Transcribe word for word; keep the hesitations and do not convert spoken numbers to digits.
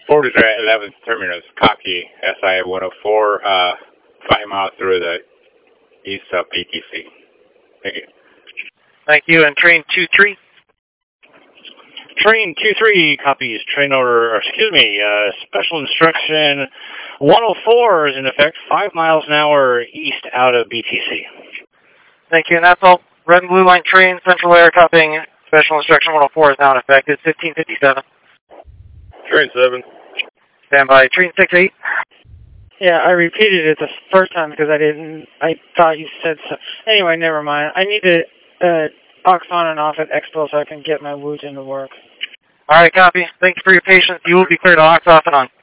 Forward to eleventh terminus, copy, S I one oh four, uh, five miles through the east of B T C. Thank you. Thank you, and train two three? Train two three copies, train order, or excuse me, uh, special instruction one oh four is in effect, five miles an hour east out of B T C. Thank you, and that's all. Red and blue line train, central air copying, special instruction one oh four is now in effect. It's fifteen fifty-seven. Train seven. Stand by. Train six eight. Yeah, I repeated it the first time because I didn't, I thought you said so. Anyway, never mind. I need to uh, aux on and off at Expo so I can get my Woos into work. All right, copy. Thanks for your patience. You will be cleared to aux off and on.